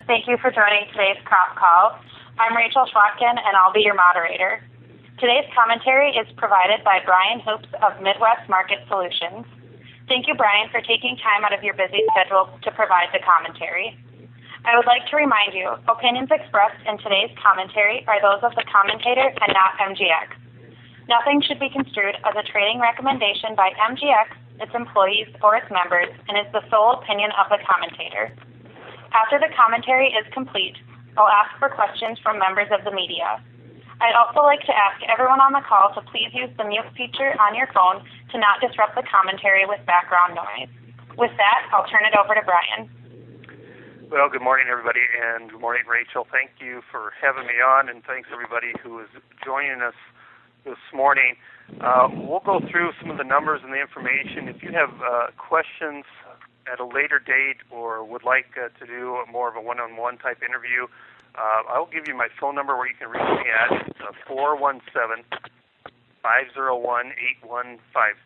Thank you for joining today's crop call. I'm Rachel Schwatkin, and I'll be your moderator. Today's commentary is provided by Brian Hoops of Midwest Market Solutions. Thank you, Brian, for taking time out of your busy schedule to provide the commentary. I would like to remind you, opinions expressed in today's commentary are those of the commentator and not MGX. Nothing should be construed as a trading recommendation by MGX, its employees, or its members, and is the sole opinion of the commentator. After the commentary is complete, I'll ask for questions from members of the media. I'd also like to ask everyone on the call to please use the mute feature on your phone to not disrupt the commentary with background noise. With that, I'll turn it over to Brian. Well, good morning, everybody, and good morning, Rachel. Thank you for having me on, and thanks, everybody who is joining us this morning. We'll go through some of the numbers and the information. If you have questions at a later date or would like to do more of a one-on-one type interview, I'll give you my phone number where you can reach me at 417-501-8153.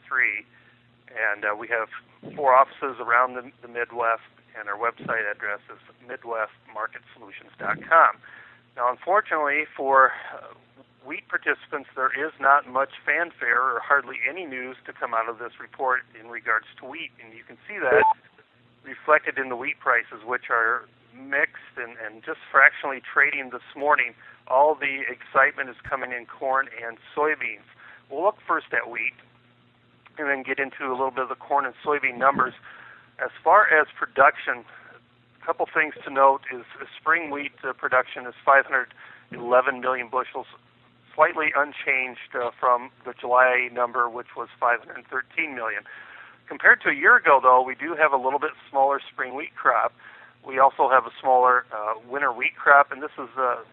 And we have 4 offices around the Midwest, and our website address is midwestmarketsolutions.com. Now, unfortunately, for wheat participants, there is not much fanfare or hardly any news to come out of this report in regards to wheat, and you can see that reflected in the wheat prices, which are mixed and just fractionally trading this morning. All the excitement is coming in corn and soybeans. We'll look first at wheat and then get into a little bit of the corn and soybean numbers. As far as production, a couple things to note is spring wheat production is 511 million bushels, slightly unchanged from the July number, which was 513 million. Compared to a year ago, though, we do have a little bit smaller spring wheat crop. We also have a smaller winter wheat crop, and this is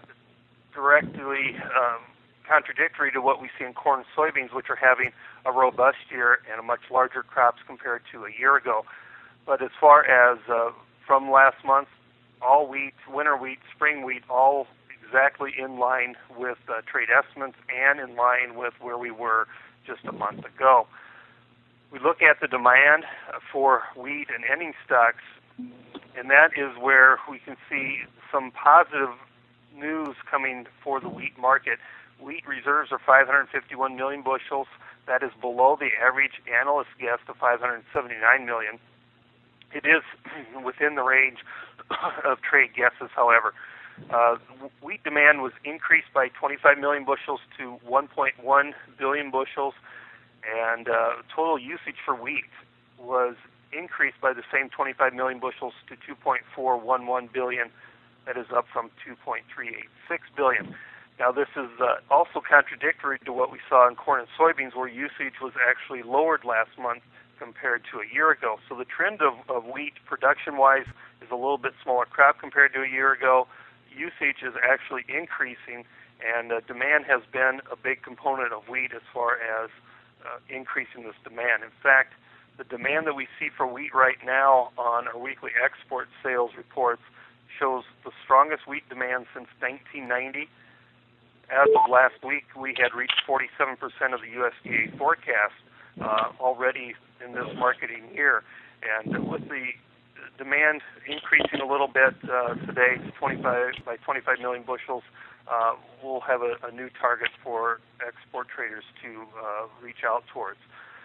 directly contradictory to what we see in corn and soybeans, which are having a robust year and a much larger crops compared to a year ago. But as far as from last month, all wheat, winter wheat, spring wheat, all exactly in line with trade estimates and in line with where we were just a month ago. We look at the demand for wheat and ending stocks, and that is where we can see some positive news coming for the wheat market. Wheat reserves are 551 million bushels. That is below the average analyst guess of 579 million. It is within the range of trade guesses, however. Wheat demand was increased by 25 million bushels to 1.1 billion bushels, and total usage for wheat was increased by the same 25 million bushels to 2.411 billion. That is up from 2.386 billion. Now, this is also contradictory to what we saw in corn and soybeans, where usage was actually lowered last month compared to a year ago. So the trend of wheat production-wise is a little bit smaller crop compared to a year ago. Usage is actually increasing, and demand has been a big component of wheat as far as increasing this demand. In fact, the demand that we see for wheat right now on our weekly export sales reports shows the strongest wheat demand since 1990. As of last week, we had reached 47% of the USDA forecast already in this marketing year. And with the demand increasing a little bit today to 25 million bushels, we'll have a new target for export traders to reach out towards.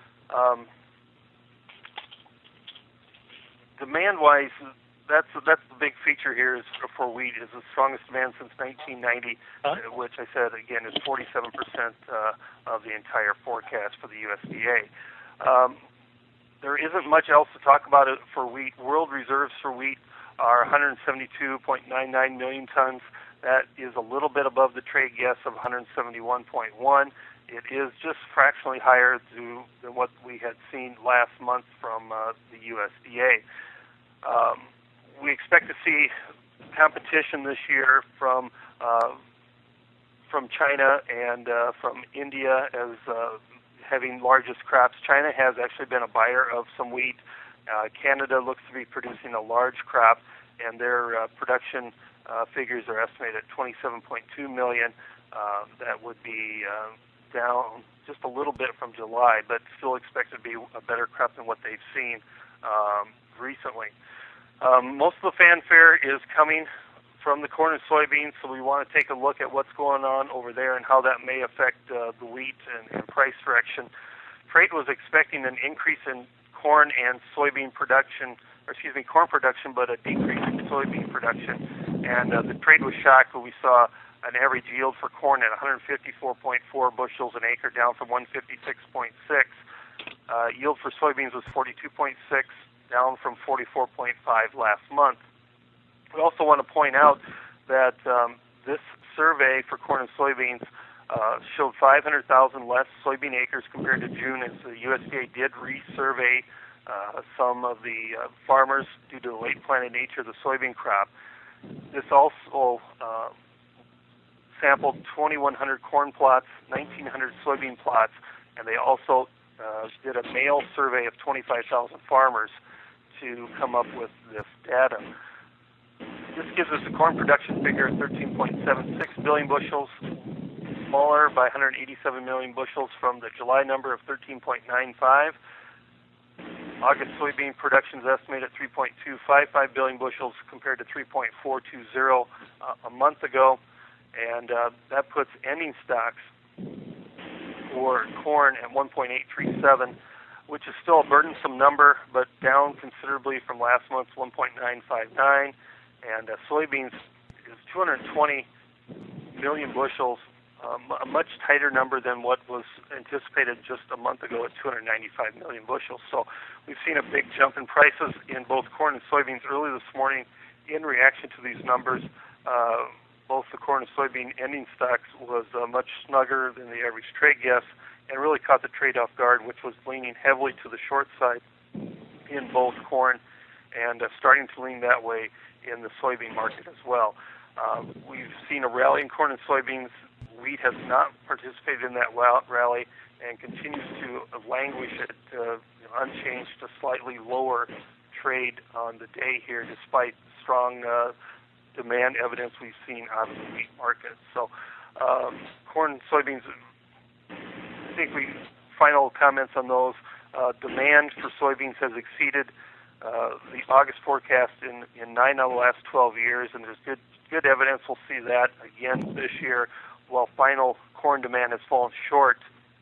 Demand-wise, that's the big feature here is for wheat is the strongest demand since 1990, which I said again is 47% of the entire forecast for the USDA. There isn't much else to talk about it for wheat. World reserves for wheat are 172.99 million tons. That is a little bit above the trade guess of 171.1. It is just fractionally higher than what we had seen last month from the USDA. We expect to see competition this year from China and from India as having largest crops. China has actually been a buyer of some wheat. Canada looks to be producing a large crop, and their production figures are estimated at 27.2 million. That would be down just a little bit from July, but still expected to be a better crop than what they've seen recently. Most of the fanfare is coming from the corn and soybeans, so we want to take a look at what's going on over there and how that may affect the wheat and price direction. Trade was expecting an increase in corn and soybean production, corn production, but a decrease in soybean production. And the trade was shocked when we saw an average yield for corn at 154.4 bushels an acre, down from 156.6. Yield for soybeans was 42.6, down from 44.5 last month. We also want to point out that this survey for corn and soybeans showed 500,000 less soybean acres compared to June, as the USDA did resurvey some of the farmers due to the late planted nature of the soybean crop. This also sampled 2,100 corn plots, 1,900 soybean plots, and they also did a mail survey of 25,000 farmers to come up with this data. This gives us a corn production figure of 13.76 billion bushels, smaller by 187 million bushels from the July number of 13.95. August soybean production is estimated at 3.255 billion bushels compared to 3.420 a month ago, and that puts ending stocks for corn at 1.837, which is still a burdensome number, but down considerably from last month's 1.959. And soybeans is 220 million bushels, a much tighter number than what was anticipated just a month ago at 295 million bushels. So we've seen a big jump in prices in both corn and soybeans early this morning in reaction to these numbers. Both the corn and soybean ending stocks was much snugger than the average trade guess, and really caught the trade off guard, which was leaning heavily to the short side in both corn and starting to lean that way in the soybean market as well. We've seen a rally in corn and soybeans. Wheat has not participated in that rally and continues to languish at unchanged to slightly lower trade on the day here, despite strong demand evidence we've seen out of the wheat market. So corn and soybeans, I think final comments on those. Demand for soybeans has exceeded the August forecast in 9 out of the last 12 years, and there's good evidence we'll see that again this year, while final corn demand has fallen short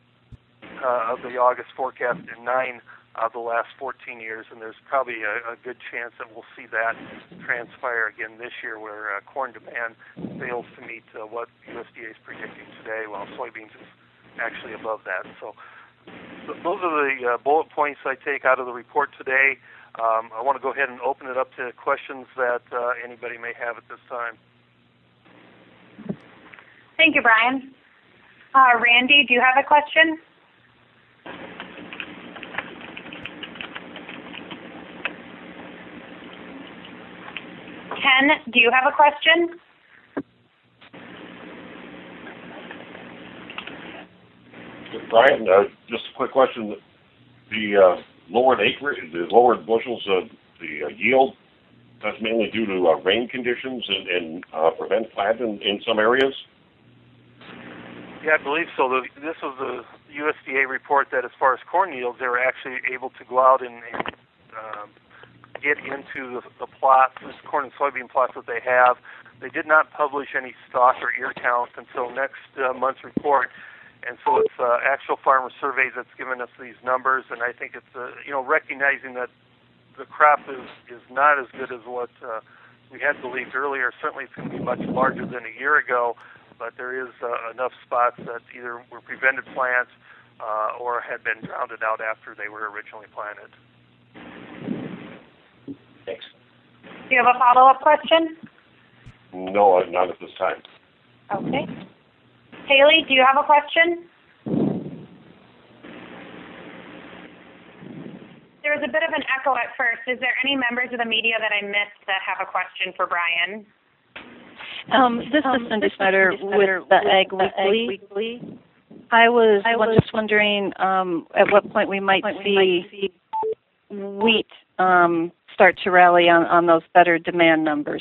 of the August forecast in 9 of the last 14 years, and there's probably a good chance that we'll see that transpire again this year, where corn demand fails to meet what USDA is predicting today, while soybeans is actually above that. So those are the bullet points I take out of the report today. I want to go ahead and open it up to questions that anybody may have at this time. Thank you, Brian. Randy, do you have a question? Ken, do you have a question? Brian, just a quick question. The lowered acreage, the lowered bushels of the yield, that's mainly due to rain conditions and prevent plant in some areas? Yeah, I believe so. This was the USDA report that as far as corn yields, they were actually able to go out and get into the plots, this corn and soybean plots that they have. They did not publish any stock or ear counts until next month's report. And so it's actual farmer surveys that's given us these numbers, and I think it's recognizing that the crop is not as good as what we had believed earlier. Certainly it's going to be much larger than a year ago, but there is enough spots that either were prevented plants or had been drowned out after they were originally planted. Thanks. Do you have a follow-up question? No, not at this time. Okay. Haley, do you have a question? There was a bit of an echo at first. Is there any members of the media that I missed that have a question for Brian? This is Cindy Snyder with the Ag Weekly. I was just wondering at what point we might see wheat start to rally on those better demand numbers.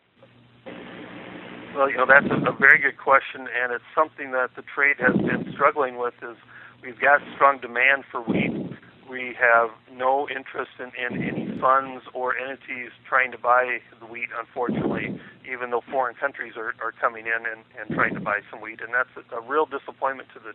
Well, that's a very good question, and it's something that the trade has been struggling with. Is we've got strong demand for wheat. We have no interest in any funds or entities trying to buy the wheat, unfortunately, even though foreign countries are coming in and trying to buy some wheat. And that's a real disappointment to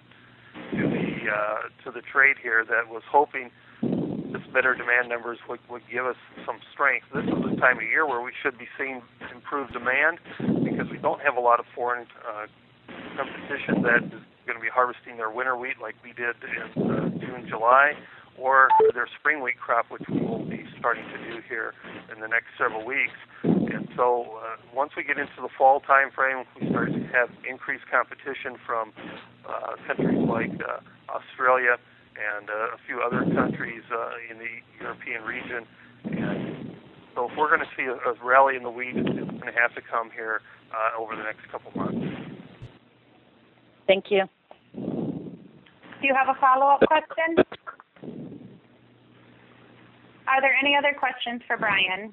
the trade here that was hoping this better demand numbers would give us some strength. This is the time of year where we should be seeing improved demand because we don't have a lot of foreign competition that is going to be harvesting their winter wheat like we did in June, July, or their spring wheat crop, which we will be starting to do here in the next several weeks. And so once we get into the fall time frame, we start to have increased competition from countries like Australia and a few other countries in the European region. And so if we're going to see a rally in the wheat, it's going to have to come here over the next couple months. Thank you. Do you have a follow-up question? Are there any other questions for Brian?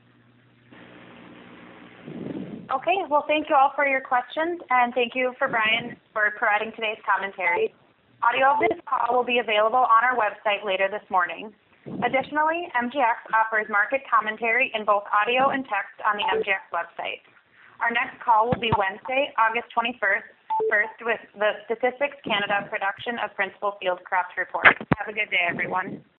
Okay, well, thank you all for your questions, and thank you for Brian for providing today's commentary. Audio of this call will be available on our website later this morning. Additionally, MGX offers market commentary in both audio and text on the MGX website. Our next call will be Wednesday, August 21st, with the Statistics Canada Production of Principal Field Crops Report. Have a good day, everyone.